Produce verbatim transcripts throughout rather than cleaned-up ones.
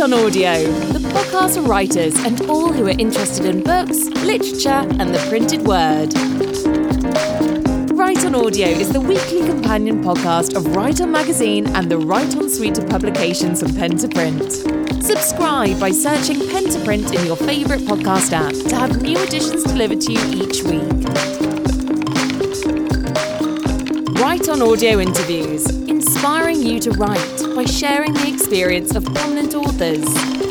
on Audio, the podcast for writers and all who are interested in books, literature, and the printed word. Write on Audio is the weekly companion podcast of Write On Magazine and the Write On suite of publications from Pen to Print. Subscribe by searching Pen to Print in your favourite podcast app to have new editions delivered to you each week. Write On Audio interviews, inspiring you to write by sharing the experience of prominent authors.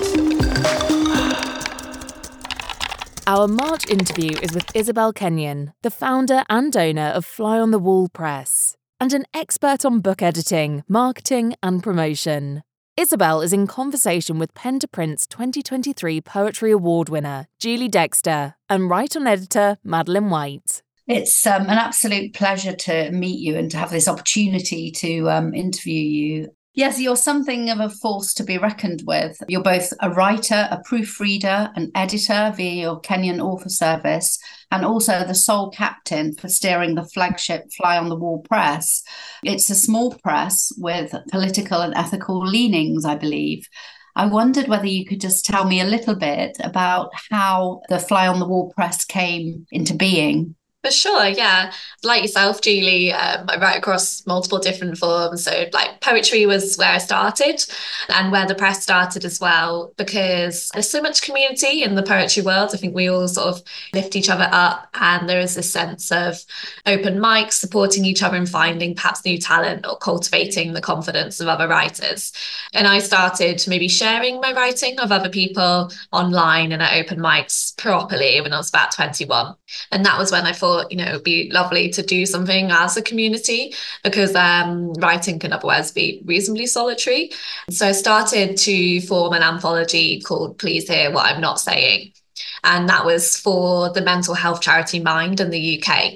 Our March interview is with Isabel Kenyon, the founder and owner of Fly on the Wall Press, and an expert on book editing, marketing and promotion. Isabel is in conversation with Pen to Print's twenty twenty-three Poetry Award winner, Julie Dexter, and Write On editor, Madeline White. It's um, an absolute pleasure to meet you and to have this opportunity to um, interview you. Yes, you're something of a force to be reckoned with. You're both a writer, a proofreader, an editor via your Kenyon Author Service, and also the sole captain for steering the flagship Fly on the Wall Press. It's a small press with political and ethical leanings, I believe. I wondered whether you could just tell me a little bit about how the Fly on the Wall Press came into being. For sure, yeah. Like yourself, Julie, um, I write across multiple different forms. So like poetry was where I started and where the press started as well, because there's so much community in the poetry world. I think we all sort of lift each other up, and there is this sense of open mics, supporting each other and finding perhaps new talent or cultivating the confidence of other writers. And I started maybe sharing my writing of other people online and at open mics properly when I was about twenty-one. And that was when I thought, you know, it would be lovely to do something as a community, because um, writing can otherwise be reasonably solitary. So I started to form an anthology called Please Hear What I'm Not Saying. And that was for the mental health charity Mind in the U K.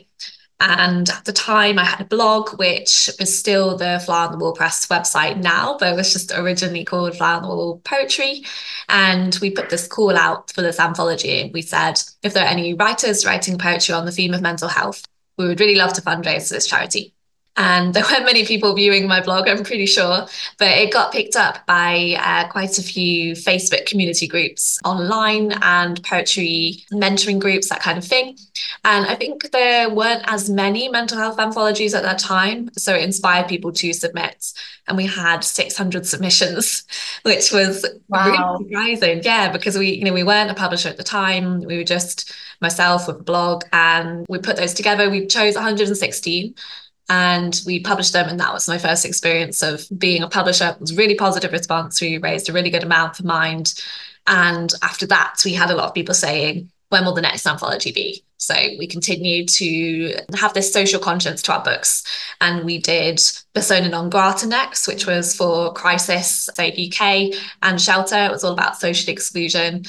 And at the time I had a blog, which was still the Fly on the Wall Press website now, but it was just originally called Fly on the Wall Poetry. And we put this call out for this anthology. We said, if there are any writers writing poetry on the theme of mental health, we would really love to fundraise for this charity. And there weren't many people viewing my blog, I'm pretty sure, but it got picked up by uh, quite a few Facebook community groups online and poetry mentoring groups, that kind of thing. And I think there weren't as many mental health anthologies at that time, so it inspired people to submit. And we had six hundred submissions, which was Wow. really surprising. Yeah, because we, you know, we weren't a publisher at the time. We were just myself with a blog, and we put those together. We chose one hundred sixteen. And we published them, and that was my first experience of being a publisher. It was a really positive response. We raised a really good amount for Mind. And after that, we had a lot of people saying, when will the next anthology be? So we continued to have this social conscience to our books. And we did Persona Non Grata next, which was for Crisis, Save U K, and Shelter. It was all about social exclusion.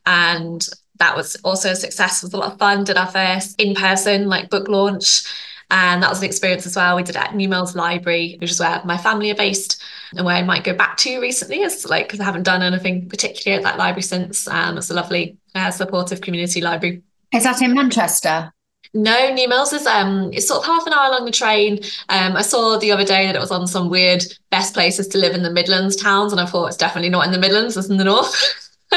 And that was also a success. It was a lot of fun. Did our first in-person like book launch. And that was an experience as well. We did it at New Mills Library, which is where my family are based and where I might go back to recently, is like, because I haven't done anything particularly at that library since. Um, it's a lovely, uh, supportive community library. Is that in Manchester? No, New Mills is um, it's sort of half an hour along the train. Um, I saw the other day that it was on some weird best places to live in the Midlands towns, and I thought it's definitely not in the Midlands, it's in the north.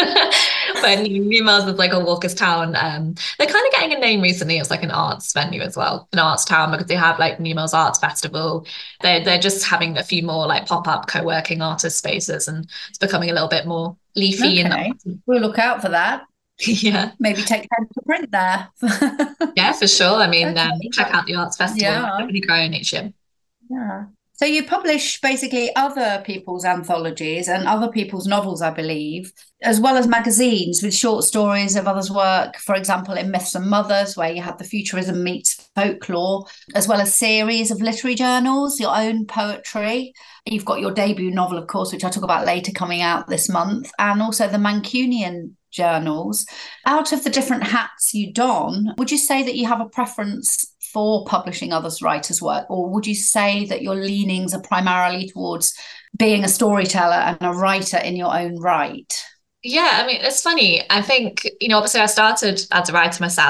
But New Mills is like a walker's town. Um, they're kind of getting a name recently. It's like an arts venue as well, an arts town, because they have like New Mills Arts Festival. They're, they're just having a few more like pop-up co-working artist spaces, and it's becoming a little bit more leafy. Okay. And we'll look out for that. Yeah. Maybe take Pen to Print there. Yeah, for sure. I mean, Okay. um, check out the arts festival. Yeah. It's definitely growing each year. Yeah. So you publish basically other people's anthologies and other people's novels, I believe, as well as magazines with short stories of others' work, for example, in Myths and Mothers, where you had the Futurism Meets Folklore, as well as series of literary journals, your own poetry. You've got your debut novel, of course, which I'll talk about later, coming out this month, and also the Mancunian journals. Out of the different hats you don, would you say that you have a preference for publishing others' writers' work, or would you say that your leanings are primarily towards being a storyteller and a writer in your own right? Yeah, I mean, it's funny. I think, you know, obviously I started as a writer myself,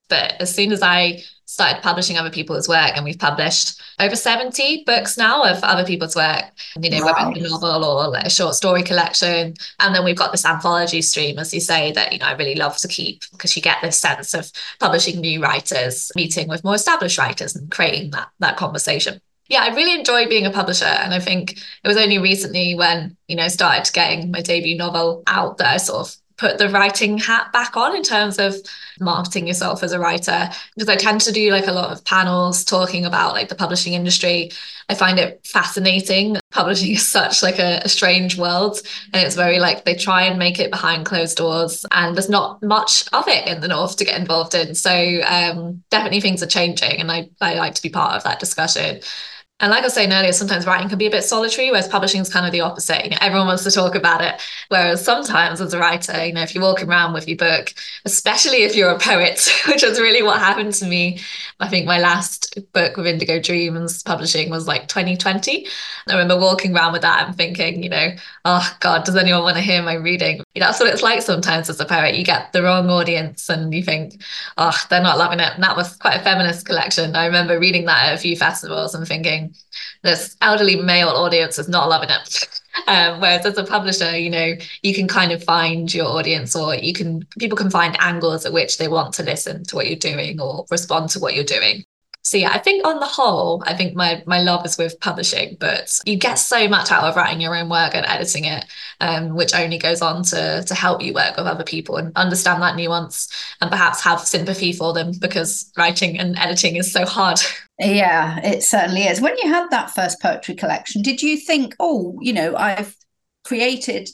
But as soon as I started publishing other people's work, and we've published over seventy books now of other people's work, you know, Wow. whether it's a novel or like a short story collection. And then we've got this anthology stream, as you say, that, you know, I really love to keep, because you get this sense of publishing new writers, meeting with more established writers and creating that, that conversation. Yeah, I really enjoy being a publisher. And I think it was only recently when, you know, started getting my debut novel out that I sort of put the writing hat back on in terms of marketing yourself as a writer, because I tend to do like a lot of panels talking about like the publishing industry. I find it fascinating. Publishing is such like a, a strange world, and it's very like they try and make it behind closed doors, and there's not much of it in the North to get involved in. So um, definitely things are changing, and I, I like to be part of that discussion. And like I was saying earlier, sometimes writing can be a bit solitary, whereas publishing is kind of the opposite. You know, everyone wants to talk about it. Whereas sometimes as a writer, you know, if you're walking around with your book, especially if you're a poet, which is really what happened to me. I think my last book with Indigo Dreams publishing was like twenty twenty. I remember walking around with that and thinking, you know, oh God, does anyone want to hear my reading? You know, that's what it's like sometimes as a poet. You get the wrong audience and you think, oh, they're not loving it. And that was quite a feminist collection. I remember reading that at a few festivals and thinking, this elderly male audience is not loving it. Um, whereas as a publisher, you know, you can kind of find your audience, or you can, people can find angles at which they want to listen to what you're doing or respond to what you're doing. So yeah, I think on the whole, I think my my love is with publishing, but you get so much out of writing your own work and editing it, um, which only goes on to to help you work with other people and understand that nuance and perhaps have sympathy for them, because writing and editing is so hard. Yeah, it certainly is. When you had that first poetry collection, did you think, oh, you know, I've created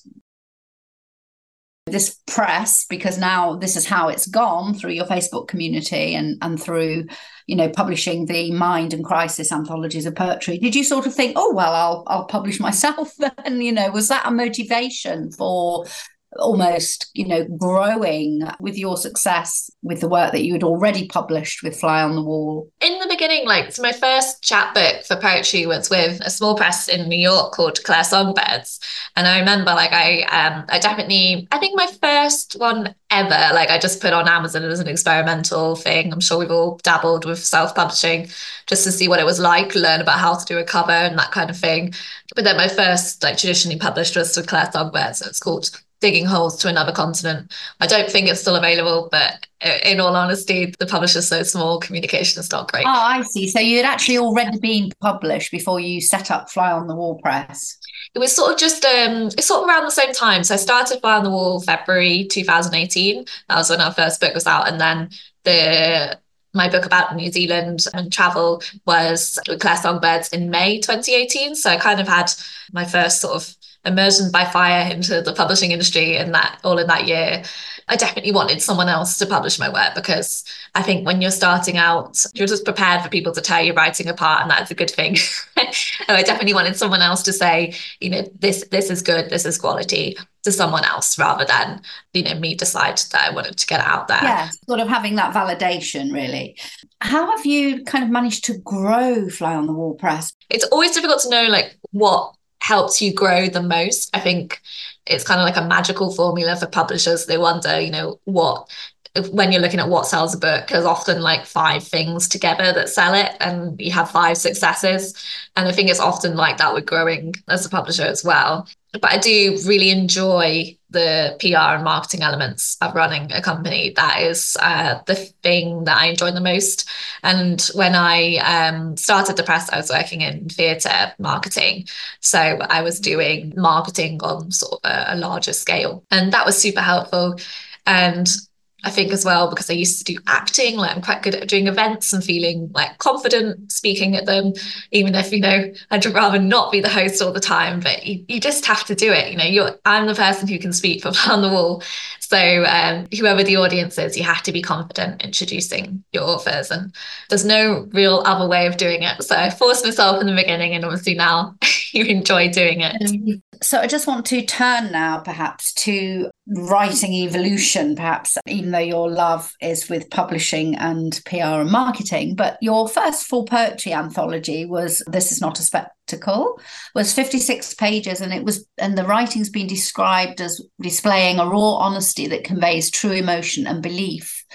this press because now this is how it's gone, through your Facebook community and and through, you know, publishing the Mind and Crisis anthologies of poetry? Did you sort of think, oh, well, I'll I'll publish myself then? You know, was that a motivation for almost, you know, growing with your success with the work that you had already published with Fly on the Wall? In the beginning, like, so my first chapbook for poetry was with a small press in New York called Claire Songbirds. And I remember, like, I um I definitely, I think my first one ever, like, I just put on Amazon as an experimental thing. I'm sure we've all dabbled with self-publishing just to see what it was like, learn about how to do a cover and that kind of thing. But then my first, like, traditionally published was with Claire Songbirds. So it's called Digging Holes to Another Continent. I don't think it's still available, but in all honesty, the publisher's so small, communication is not great. Oh, I see. So you had actually already been published before you set up Fly on the Wall Press. It was sort of just, um, it's sort of around the same time. So I started Fly on the Wall February two thousand eighteen. That was when our first book was out. And then the my book about New Zealand and travel was with Claire Songbirds in May twenty eighteen. So I kind of had my first sort of immersion by fire into the publishing industry in that, all in that year. I definitely wanted someone else to publish my work, because I think when you're starting out, you're just prepared for people to tear your writing apart, and that's a good thing. And I definitely wanted someone else to say, you know, this this is good, this is quality, to someone else, rather than, you know, me decide that I wanted to get it out there. Yeah, sort of having that validation, really. How have you kind of managed to grow Fly on the Wall Press? It's always difficult to know, like, what helps you grow the most. I think it's kind of like a magical formula for publishers. They wonder, you know, what, when you're looking at what sells a book, there's often like five things together that sell it, and you have five successes. And I think it's often like that with growing as a publisher as well. But I do really enjoy the P R and marketing elements of running a company. That is uh, the thing that I enjoy the most. And when I um, started the press, I was working in theatre marketing. So I was doing marketing on sort of a, a larger scale. And that was super helpful. And I think as well, because I used to do acting, like I'm quite good at doing events and feeling like confident speaking at them, even if, you know, I'd rather not be the host all the time, but you, you just have to do it. You know, you're, I'm the person who can speak from on the wall. So um, whoever the audience is, you have to be confident introducing your authors, and there's no real other way of doing it. So I forced myself in the beginning, and obviously now you enjoy doing it. So I just want to turn now perhaps to writing evolution, perhaps, even though your love is with publishing and P R and marketing. But your first full poetry anthology was This Is Not a Spectacle, was fifty-six pages, and it was, and the writing's been described as displaying a raw honesty that conveys true emotion and belief.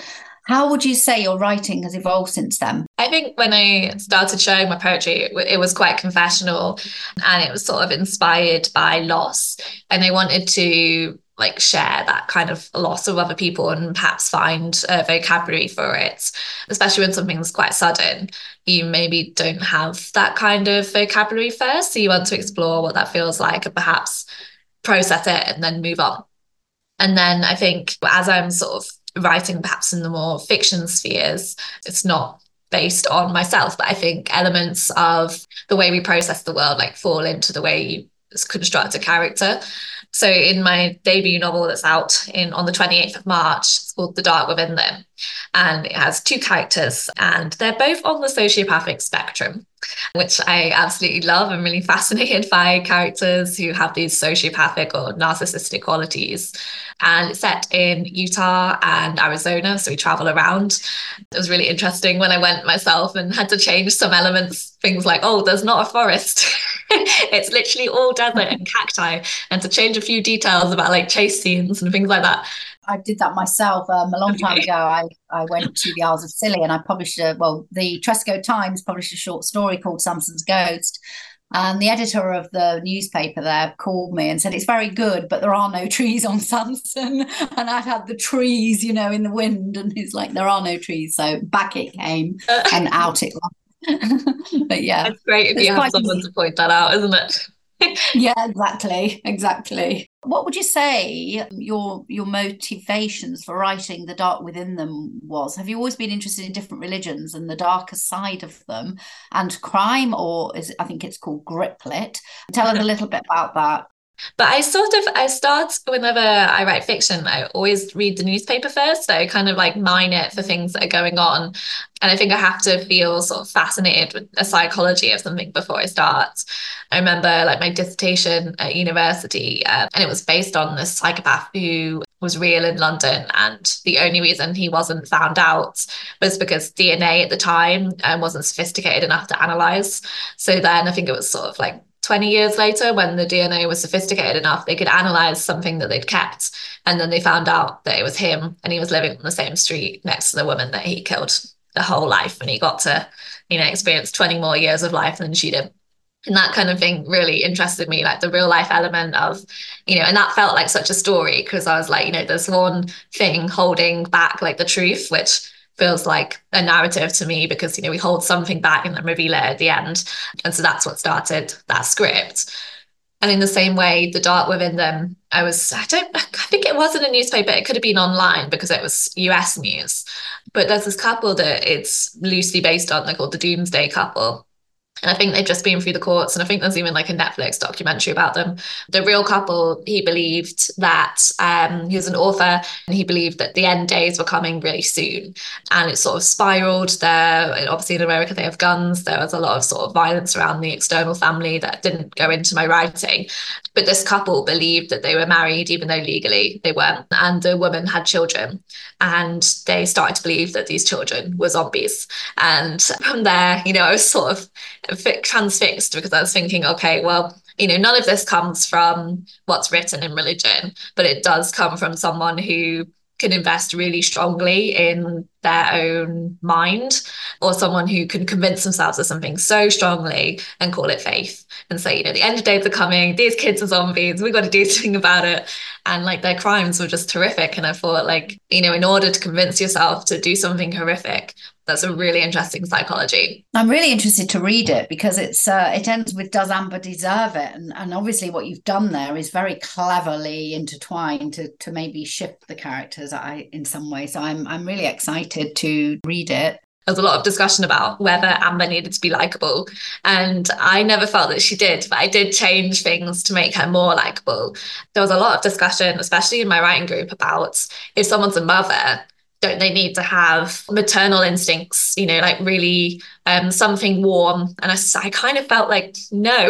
How would you say your writing has evolved since then? I think when I started sharing my poetry, it was quite confessional, and it was sort of inspired by loss. And I wanted to like share that kind of loss of other people and perhaps find a vocabulary for it, especially when something's quite sudden. You maybe don't have that kind of vocabulary first, so you want to explore what that feels like and perhaps process it and then move on. And then I think as I'm sort of writing perhaps in the more fiction spheres, it's not based on myself, but I think elements of the way we process the world like fall into the way you construct a character. So in my debut novel that's out in on the twenty-eighth of March, it's called The Dark Within Them, and it has two characters, and they're both on the sociopathic spectrum, which I absolutely love. I'm really fascinated by characters who have these sociopathic or narcissistic qualities. And it's set in Utah and Arizona, so we travel around. It was really interesting when I went myself and had to change some elements, things like, oh, there's not a forest. It's literally all desert and cacti, and to change a few details about like chase scenes and things like that. I did that myself um, a long time ago. I, I went to the Isles of Scilly and I published a, well, the Tresco Times published a short story called Samson's Ghost. And the editor of the newspaper there called me and said, it's very good, but there are no trees on Samson. And I'd had the trees, you know, in the wind. And he's like, there are no trees. So back it came and out it went. But yeah. It's great if it's you have someone easy to point that out, isn't it? Yeah, exactly. Exactly. What would you say your your motivations for writing The Dark Within Them was? Have you always been interested in different religions and the darker side of them and crime, or is it, I think it's called Griplit? Tell us a little bit about that. But I sort of, I start whenever I write fiction, I always read the newspaper first. I kind of like mine it for things that are going on. And I think I have to feel sort of fascinated with the psychology of something before I start. I remember like my dissertation at university, um, and it was based on this psychopath who was real in London. And the only reason he wasn't found out was because D N A at the time um, wasn't sophisticated enough to analyze. So then I think it was sort of like twenty years later, when the D N A was sophisticated enough, they could analyze something that they'd kept. And then they found out that it was him, and he was living on the same street next to the woman that he killed the whole life. And he got to, you know, experience twenty more years of life than she did. And that kind of thing really interested me, like the real life element of, you know, and that felt like such a story, because I was like, you know, there's one thing holding back like the truth, which feels like a narrative to me, because, you know, we hold something back and then reveal it at the end. And so that's what started that script. And in the same way, The Dark Within Them, I was, I don't, I think it wasn't a newspaper. It could have been online because it was U S news. But there's this couple that it's loosely based on. They're called the Doomsday Couple. And I think they've just been through the courts. And I think there's even like a Netflix documentary about them. The real couple, he believed that um, he was an author, and he believed that the end days were coming really soon. And it sort of spiraled there. Obviously in America, they have guns. There was a lot of sort of violence around the external family that didn't go into my writing. But this couple believed that they were married, even though legally they weren't. And the woman had children. And they started to believe that these children were zombies. And from there, you know, I was sort of transfixed, because I was thinking, okay, well, you know, none of this comes from what's written in religion, but it does come from someone who can invest really strongly in their own mind, or someone who can convince themselves of something so strongly and call it faith and say, you know, the end of days are coming, these kids are zombies, we've got to do something about it. And like their crimes were just horrific. And I thought, like, you know, in order to convince yourself to do something horrific, that's a really interesting psychology. I'm really interested to read it, because it's uh, it ends with "Does Amber deserve it?" And, and obviously what you've done there is very cleverly intertwined to to maybe shift the characters I, in some way. So I'm I'm really excited to read it. There was a lot of discussion about whether Amber needed to be likable. And I never felt that she did, but I did change things to make her more likable. There was a lot of discussion, especially in my writing group, about if someone's a mother, don't they need to have maternal instincts, you know, like really um, something warm? And I, I kind of felt like, no,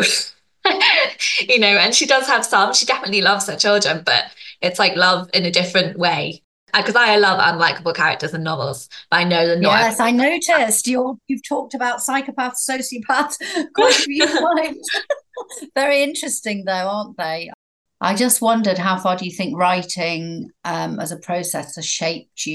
you know, and she does have some, she definitely loves her children, but it's like love in a different way. Because I love unlikable characters in novels, but I know they're not. Yes, I noticed you're, you've talked about psychopaths, sociopaths quite a few times. Very interesting, though, aren't they? I just wondered, how far do you think writing um, as a process has shaped you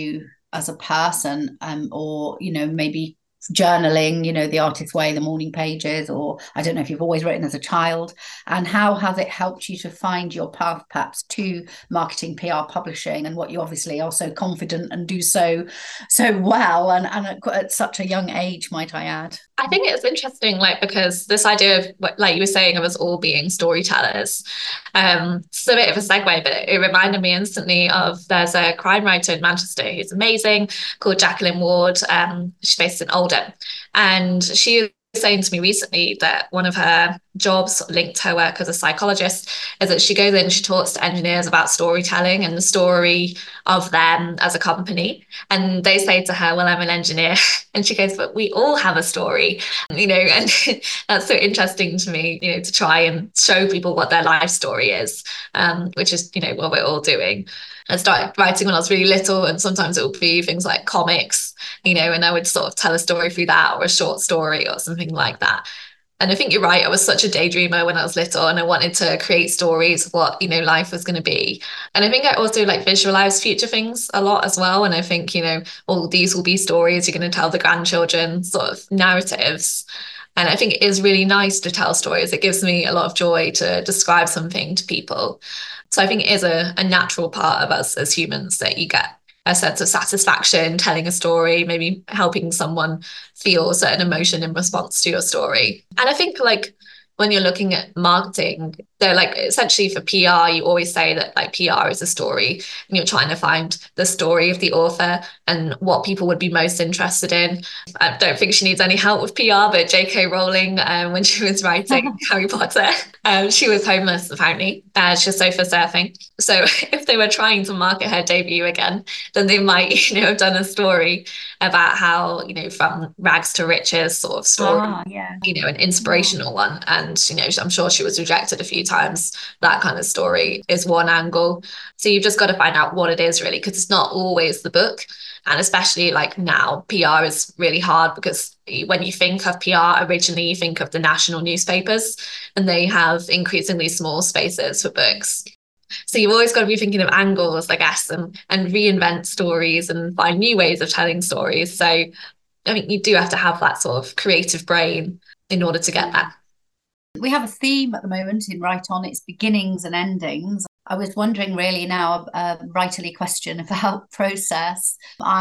as a person, um, or, you know, maybe journaling, you know, the Artist's Way, the morning pages, or I don't know if you've always written as a child, and how has it helped you to find your path perhaps to marketing, P R, publishing, and what you obviously are so confident and do so so well, and, and at, at such a young age, might I add. I think it's interesting, like, because this idea of, like you were saying, of us all being storytellers, um, it's a bit of a segue, but it, it reminded me instantly of, there's a crime writer in Manchester who's amazing, called Jacqueline Ward. Um, she's based in Oldham, and she was saying to me recently that one of her jobs linked to her work as a psychologist is that she goes in, she talks to engineers about storytelling and the story of them as a company. And they say to her, well, I'm an engineer. And she goes, but we all have a story, you know, and that's so interesting to me, you know, to try and show people what their life story is, um, which is, you know, what we're all doing. I started writing when I was really little, and sometimes it would be things like comics, you know, and I would sort of tell a story through that, or a short story or something like that. And I think you're right. I was such a daydreamer when I was little, and I wanted to create stories of what, you know, life was going to be. And I think I also like visualize future things a lot as well. And I think, you know, all these will be stories you're going to tell the grandchildren, sort of narratives. And I think it is really nice to tell stories. It gives me a lot of joy to describe something to people. So I think it is a, a natural part of us as humans that you get a sense of satisfaction telling a story, maybe helping someone feel a certain emotion in response to your story. And I think, like, when you're looking at marketing, they're like, essentially for P R, you always say that, like, P R is a story, and you're trying to find the story of the author and what people would be most interested in. I don't think she needs any help with P R, but J K Rowling, um, when she was writing Harry Potter, um, she was homeless, apparently. Uh, she was sofa surfing. So if they were trying to market her debut again, then they might, you know, have done a story about how, you know, from rags to riches sort of story, Ah, yeah. you know, an inspirational one. And, you know, I'm sure she was rejected a few times. That kind of story is one angle. So you've just got to find out what it is, really, because it's not always the book. And especially like now, P R is really hard, because when you think of P R, originally you think of the national newspapers, and they have increasingly small spaces for books. So you've always got to be thinking of angles, I guess, and, and reinvent stories and find new ways of telling stories. So I think you do have to have that sort of creative brain in order to get that. We have a theme at the moment in Write On, it's beginnings and endings. I was wondering really now, a writerly question about process.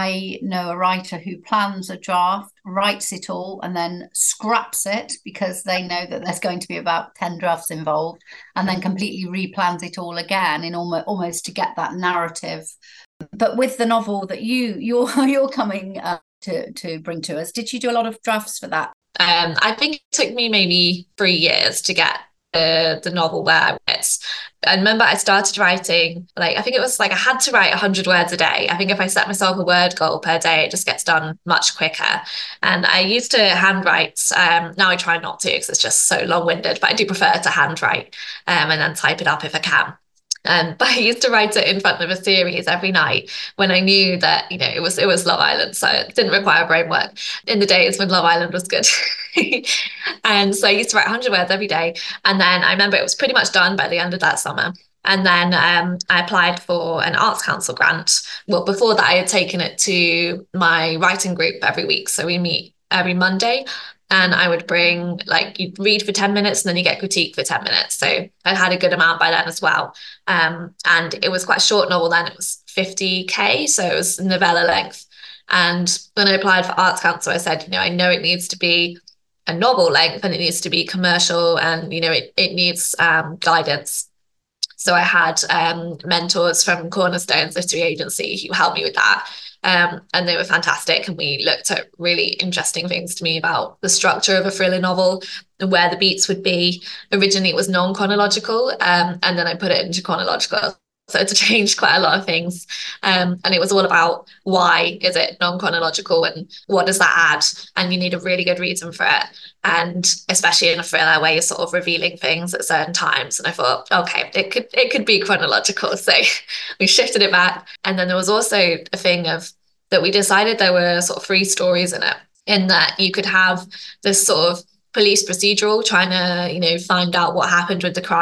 I know a writer who plans a draft, writes it all, and then scraps it because they know that there's going to be about ten drafts involved, and then completely replans it all again in almost, almost to get that narrative. But with the novel that you, you're, you're coming uh, to, to bring to us, did you do a lot of drafts for that? Um, I think it took me maybe three years to get the, the novel where I was. I remember I started writing, like, I think it was like I had to write one hundred words a day. I think if I set myself a word goal per day, it just gets done much quicker. And I used to handwrite. Um, now I try not to because it's just so long-winded, but I do prefer to handwrite um, and then type it up if I can. Um, but I used to write it in front of a series every night when I knew that, you know, it was it was Love Island, so it didn't require brain work in the days when Love Island was good. And so I used to write one hundred words every day. And then I remember it was pretty much done by the end of that summer. And then um, I applied for an Arts Council grant. Well, before that, I had taken it to my writing group every week. So we meet every Monday. And I would bring, like, you read for ten minutes and then you get critique for ten minutes. So I had a good amount by then as well. Um, and it was quite a short novel then. It was fifty K. So it was novella length. And when I applied for Arts Council, I said, you know, I know it needs to be a novel length and it needs to be commercial, and, you know, it, it needs um, guidance. So I had um, mentors from Cornerstone's literary agency who helped me with that. Um, and they were fantastic. And we looked at really interesting things to me about the structure of a thriller novel and where the beats would be. Originally, it was non-chronological, um, and then I put it into chronological. So to change quite a lot of things. Um, and it was all about why is it non-chronological and what does that add? And you need a really good reason for it. And especially in a thriller where you're sort of revealing things at certain times. And I thought, okay, it could it could be chronological. So we shifted it back. And then there was also a thing of that we decided there were sort of three stories in it, in that you could have this sort of police procedural trying to, you know, find out what happened with the crime.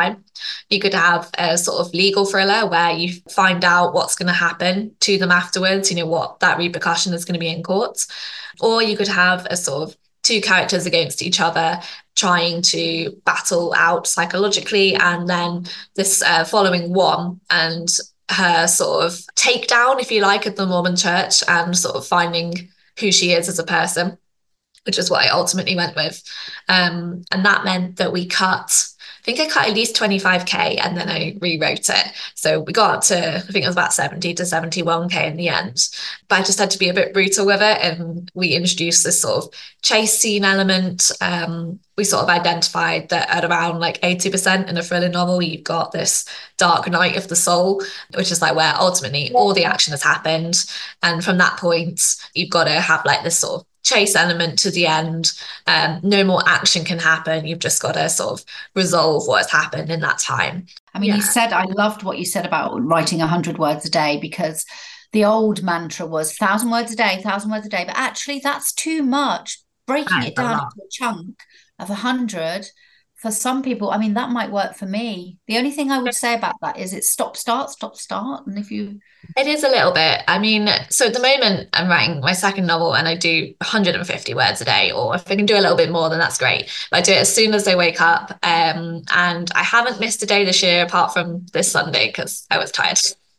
You could have a sort of legal thriller where you find out what's going to happen to them afterwards, you know, what that repercussion is going to be in court. Or you could have a sort of two characters against each other trying to battle out psychologically, and then this uh, following one and her sort of takedown, if you like, of the Mormon church and sort of finding who she is as a person, which is what I ultimately went with. Um, and that meant that we cut, I think I cut at least twenty-five K and then I rewrote it. So we got up to, I think it was about seventy to seventy-one K in the end. But I just had to be a bit brutal with it. And we introduced this sort of chase scene element. Um, we sort of identified that at around like eighty percent in a thriller novel, you've got this dark night of the soul, which is like where ultimately all the action has happened. And from that point, you've got to have like this sort of chase element to the end. Um, no more action can happen. You've just got to sort of resolve what has happened in that time. I mean, yeah. you said, I loved what you said about writing one hundred words a day, because the old mantra was one thousand words a day, one thousand words a day. But actually, that's too much. Breaking That's it down to a chunk of one hundred, for some people, I mean, that might work for me. The only thing I would say about that is it's stop, start, stop, start. And if you... It is a little bit. I mean, so at the moment I'm writing my second novel and I do one hundred fifty words a day, or if I can do a little bit more, then that's great. But I do it as soon as I wake up. Um, and I haven't missed a day this year apart from this Sunday because I was tired.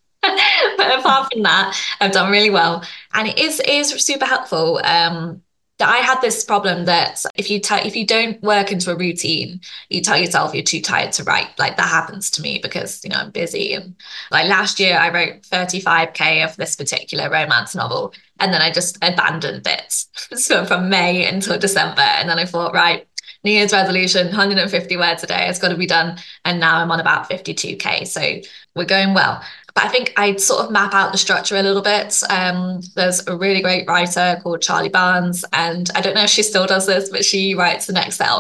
But apart from that, I've done really well. And it is, it is super helpful. Um, I had this problem that if you t- if you don't work into a routine, you tell yourself you're too tired to write. Like that happens to me because, you know, I'm busy. And like last year I wrote thirty-five K of this particular romance novel, and then I just abandoned it. So from May until December. And then I thought, right, New Year's resolution, one hundred fifty words a day, it's got to be done. And now I'm on about fifty-two K. So we're going well. But I think I'd sort of map out the structure a little bit. Um, there's a really great writer called Charlie Barnes, and I don't know if she still does this, but she writes in Excel.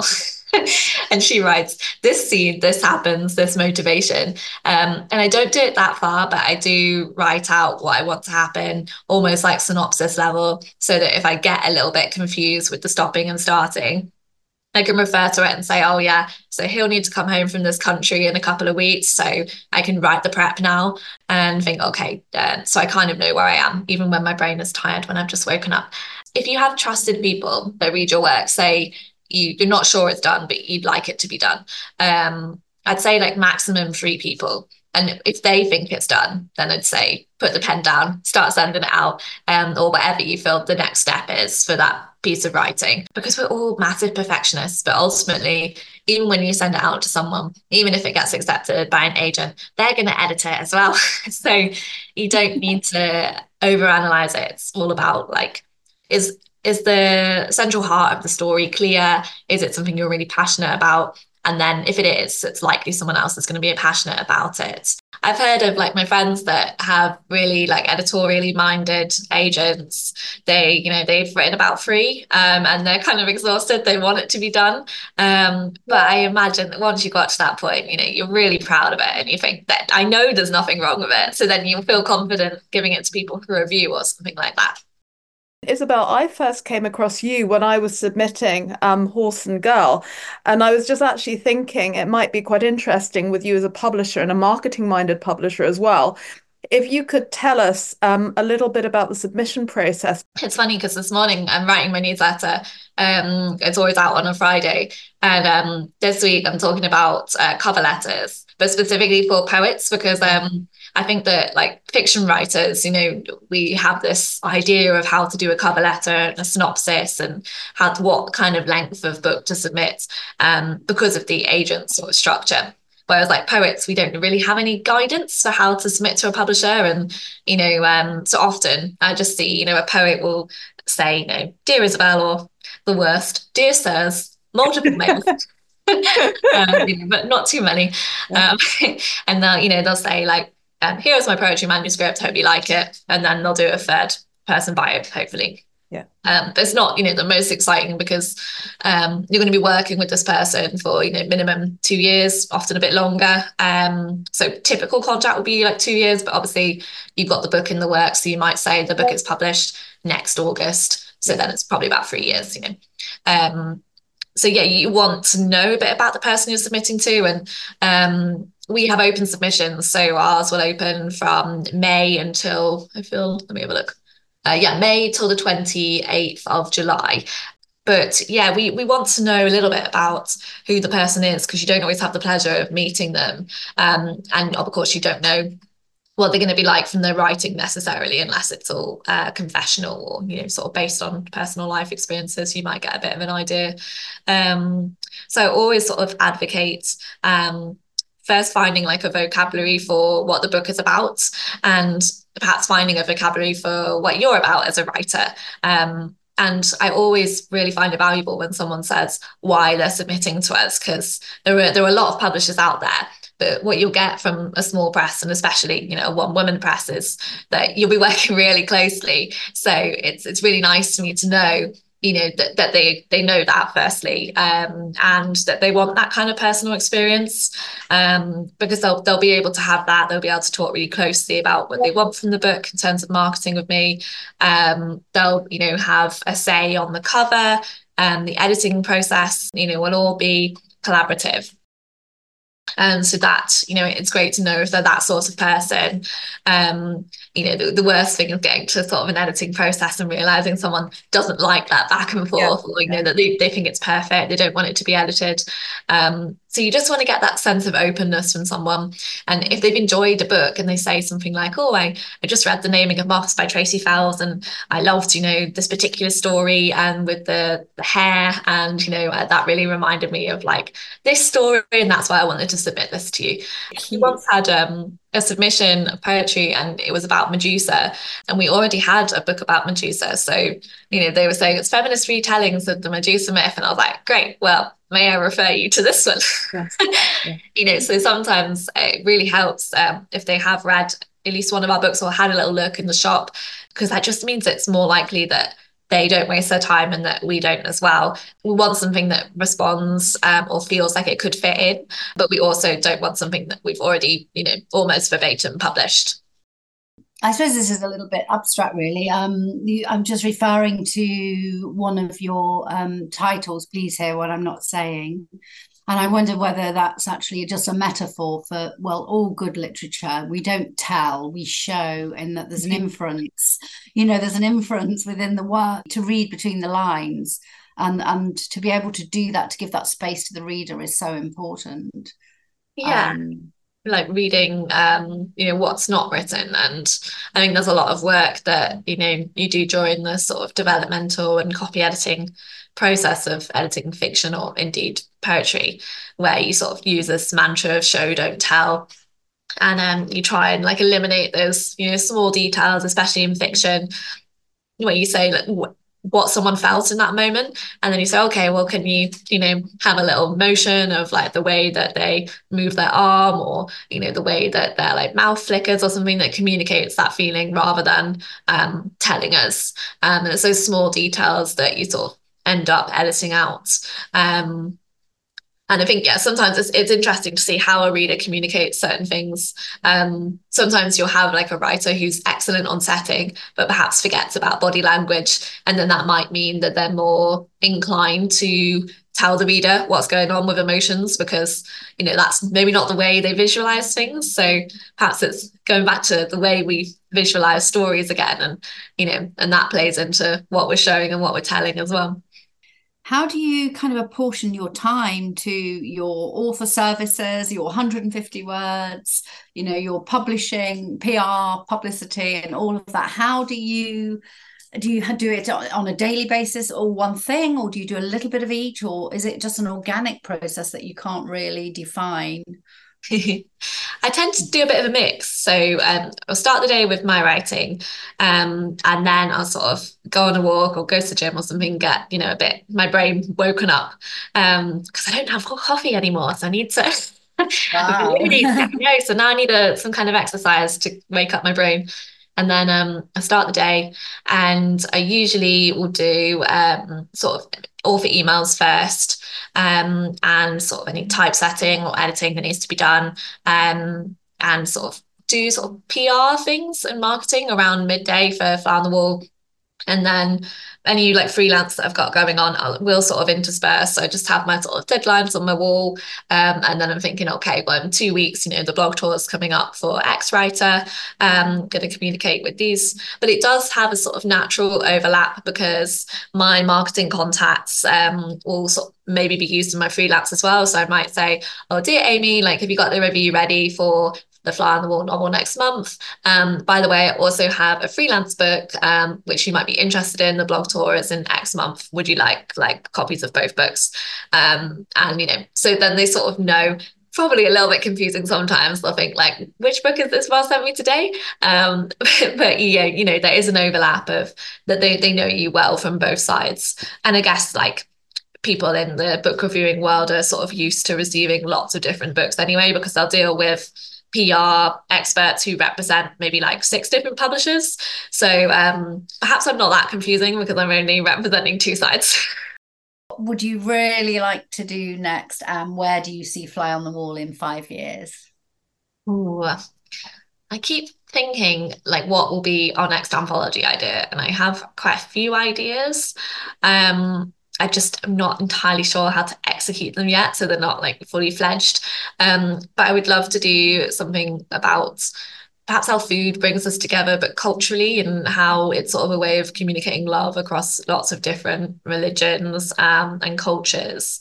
And she writes this scene, this happens, this motivation. Um, and I don't do it that far, but I do write out what I want to happen, almost like synopsis level, so that if I get a little bit confused with the stopping and starting, I can refer to it and say, oh yeah, so he'll need to come home from this country in a couple of weeks. So I can write the prep now and think, okay, uh, so I kind of know where I am, even when my brain is tired, when I've just woken up. If you have trusted people that read your work, say you, you're not sure it's done, but you'd like it to be done. Um, I'd say like maximum three people. And if they think it's done, then I'd say put the pen down, start sending it out, um, or whatever you feel the next step is for that piece of writing. Because we're all massive perfectionists, but ultimately, even when you send it out to someone, even if it gets accepted by an agent, they're going to edit it as well. So you don't need to overanalyze it. It's all about like, is is the central heart of the story clear? Is it something you're really passionate about? And then if it is, it's likely someone else is going to be passionate about it. I've heard of like my friends that have really like editorially minded agents. They, you know, they've written about three um, and they're kind of exhausted. They want it to be done. Um, but I imagine that once you got to that point, you know, you're really proud of it and you think that I know there's nothing wrong with it. So then you'll feel confident giving it to people for review or something like that. Isabel, I first came across you when I was submitting um, Horse and Girl, and I was just actually thinking it might be quite interesting with you as a publisher and a marketing-minded publisher as well, if you could tell us um, a little bit about the submission process. It's funny because this morning I'm writing my newsletter. Um, it's always out on a Friday. And um, this week I'm talking about uh, cover letters, but specifically for poets, because um, I think that like fiction writers, you know, we have this idea of how to do a cover letter and a synopsis and how to, what kind of length of book to submit um, because of the agent sort of structure. Whereas like poets, we don't really have any guidance for how to submit to a publisher. And, you know, um, so often I just see, you know, a poet will say, you know, dear Isabel, or the worst, dear sirs, multiple mails. um, you know, but not too many. Um, and they'll, you know, they'll say like, um, here's my poetry manuscript, hope you like it. And then they'll do a third person bio, hopefully. Yeah. Um, it's not, you know, the most exciting because um, you're going to be working with this person for, you know, minimum two years, often a bit longer. Um, so typical contract would be like two years, but obviously you've got the book in the works. So you might say the book is published next August. So then it's probably about three years, you know. Um, so yeah, you want to know a bit about the person you're submitting to. And um, we have open submissions. So ours will open from May until, I feel, let me have a look. Uh, yeah, May till the twenty-eighth of July. But yeah, we, we want to know a little bit about who the person is, because you don't always have the pleasure of meeting them. Um, and of course, you don't know what they're going to be like from their writing necessarily, unless it's all uh, confessional or, you know, sort of based on personal life experiences. You might get a bit of an idea. Um, so I always sort of advocate um, first finding like a vocabulary for what the book is about, and perhaps finding a vocabulary for what you're about as a writer. Um, And I always really find it valuable when someone says why they're submitting to us, because there are there are a lot of publishers out there. But what you'll get from a small press, and especially, you know, a one-woman press, is that you'll be working really closely. So it's it's really nice for me to know, you know, that, that they they know that firstly, um, and that they want that kind of personal experience, um, because they'll they'll be able to have that. They'll be able to talk really closely about what they want from the book in terms of marketing with me. Um, they'll, you know, have a say on the cover, and the editing process, you know, will all be collaborative. And so that, you know, it's great to know if they're that sort of person. Um, you know, the, the worst thing of getting to sort of an editing process and realizing someone doesn't like that back and forth, yeah, or, you know, that they, they think it's perfect, they don't want it to be edited. Um, so you just want to get that sense of openness from someone. And if they've enjoyed a book and they say something like, oh, I, I just read The Naming of Moths by Tracy Fells, and I loved, you know, this particular story, and with the, the hair, and, you know, uh, that really reminded me of like this story, and that's why I wanted to submit this to you. We once had um, a submission of poetry, and it was about Medusa, and we already had a book about Medusa. So, you know, they were saying it's feminist retellings of the Medusa myth, and I was like, great, well, may I refer you to this one? Yes. Yeah. You know, so sometimes it really helps um, if they have read at least one of our books or had a little look in the shop, because that just means it's more likely that they don't waste their time and that we don't as well. We want something that responds um, or feels like it could fit in, but we also don't want something that we've already, you know, almost verbatim published. I suppose this is a little bit abstract, really. Um, you, I'm just referring to one of your um, titles, Please Hear What I'm Not Saying. And I wonder whether that's actually just a metaphor for, well, all good literature. We don't tell, we show, and that there's an inference. You know, there's an inference within the work to read between the lines. And, and to be able to do that, to give that space to the reader, is so important. Yeah. Um, like reading um you know what's not written. And I think there's a lot of work that, you know, you do during the sort of developmental and copy editing process of editing fiction, or indeed poetry, where you sort of use this mantra of show, don't tell, and um you try and like eliminate those, you know, small details, especially in fiction, where you say like what someone felt in that moment, and then you say, okay, well, can you, you know, have a little motion of like the way that they move their arm, or, you know, the way that their like mouth flickers, or something that communicates that feeling, rather than um telling us. Um and it's those small details that you sort of end up editing out. um And I think, yeah, sometimes it's, it's interesting to see how a reader communicates certain things. Um, sometimes you'll have like a writer who's excellent on setting, but perhaps forgets about body language. And then that might mean that they're more inclined to tell the reader what's going on with emotions, because, you know, that's maybe not the way they visualize things. So perhaps it's going back to the way we visualize stories again. And, you know, and that plays into what we're showing and what we're telling as well. How do you kind of apportion your time to your author services, your one hundred fifty words, you know, your publishing, P R, publicity, and all of that? How do you do you do it on a daily basis, or one thing, or do you do a little bit of each, or is it just an organic process that you can't really define? I tend to do a bit of a mix. So um, I'll start the day with my writing, um, and then I'll sort of go on a walk or go to the gym or something, get, you know, a bit, my brain woken up, um, because I don't have coffee anymore. So I need to, wow. really need to, you know, so now I need a, some kind of exercise to wake up my brain. And then um, I start the day, and I usually will do um, sort of author emails first, um, and sort of any typesetting or editing that needs to be done, um, and sort of do sort of P R things and marketing around midday for Fly on the Wall. And then any like freelance that I've got going on, I will sort of intersperse. So I just have my sort of deadlines on my wall. Um, and then I'm thinking, okay, well, in two weeks, you know, the blog tour is coming up for X writer. Um, going to communicate with these. But it does have a sort of natural overlap because my marketing contacts um, will sort of maybe be used in my freelance as well. So I might say, oh, dear Amy, like, have you got the review ready for the Fly on the Wall novel next month? Um, by the way, I also have a freelance book, um, which you might be interested in. The blog tour is in X month. Would you like like copies of both books? Um, and, you know, so then they sort of know. Probably a little bit confusing sometimes. They'll think like, which book is this Ross sent me today? Um, but, but yeah, you know, there is an overlap of that they, they know you well from both sides. And I guess like people in the book reviewing world are sort of used to receiving lots of different books anyway, because they'll deal with P R experts who represent maybe like six different publishers. So um, perhaps I'm not that confusing because I'm only representing two sides. Would you really like to do next? And um, where do you see Fly on the Wall in five years? Ooh, I keep thinking like what will be our next anthology idea, and I have quite a few ideas. Um, I just am not entirely sure how to execute them yet, so they're not like fully fledged. Um, but I would love to do something about perhaps how food brings us together, but culturally, and how it's sort of a way of communicating love across lots of different religions um, and cultures.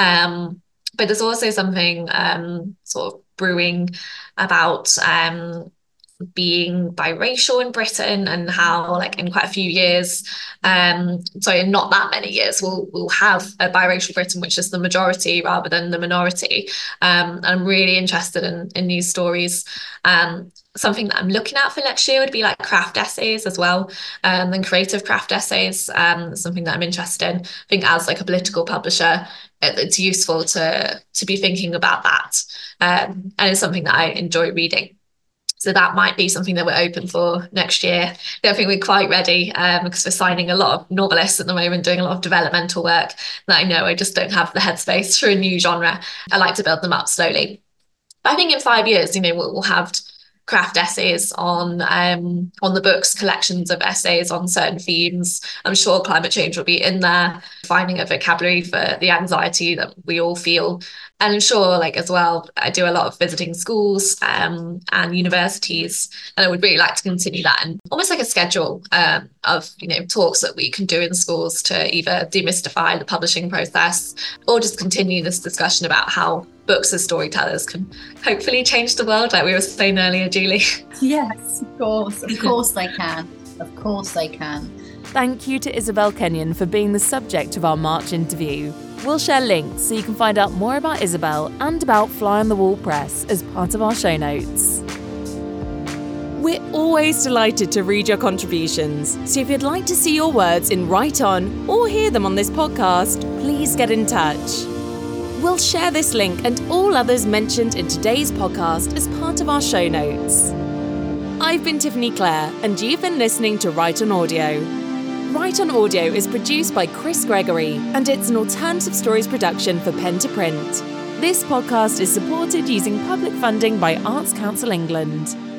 Um, but there's also something um, sort of brewing about um, being biracial in Britain, and how like in quite a few years, um, sorry, in not that many years, we'll we'll have a biracial Britain, which is the majority rather than the minority. Um, and I'm really interested in in these stories. Um, something that I'm looking at for next year would be like craft essays as well, um, and creative craft essays. Um, something that I'm interested in. I think as like a political publisher, it, it's useful to to be thinking about that, um, and it's something that I enjoy reading. So that might be something that we're open for next year. I don't think we're quite ready um, because we're signing a lot of novelists at the moment, doing a lot of developmental work that I know I just don't have the headspace for a new genre. I like to build them up slowly. But I think in five years, you know, we'll, we'll have craft essays on um, on the books, collections of essays on certain themes. I'm sure climate change will be in there, finding a vocabulary for the anxiety that we all feel. And I'm sure, like, as well, I do a lot of visiting schools um, and universities, and I would really like to continue that, and almost like a schedule um, of, you know, talks that we can do in schools to either demystify the publishing process or just continue this discussion about how books as storytellers can hopefully change the world, like we were saying earlier, Julie. Yes, of course. Of course they can. Of course they can. Thank you to Isabel Kenyon for being the subject of our March interview. We'll share links so you can find out more about Isabel and about Fly on the Wall Press as part of our show notes. We're always delighted to read your contributions, so if you'd like to see your words in Write On or hear them on this podcast, please get in touch. We'll share this link and all others mentioned in today's podcast as part of our show notes. I've been Tiffany Clare, and you've been listening to Write On Audio. Write On Audio is produced by Chris Gregory, and it's an alternative stories production for Pen to Print. This podcast is supported using public funding by Arts Council England.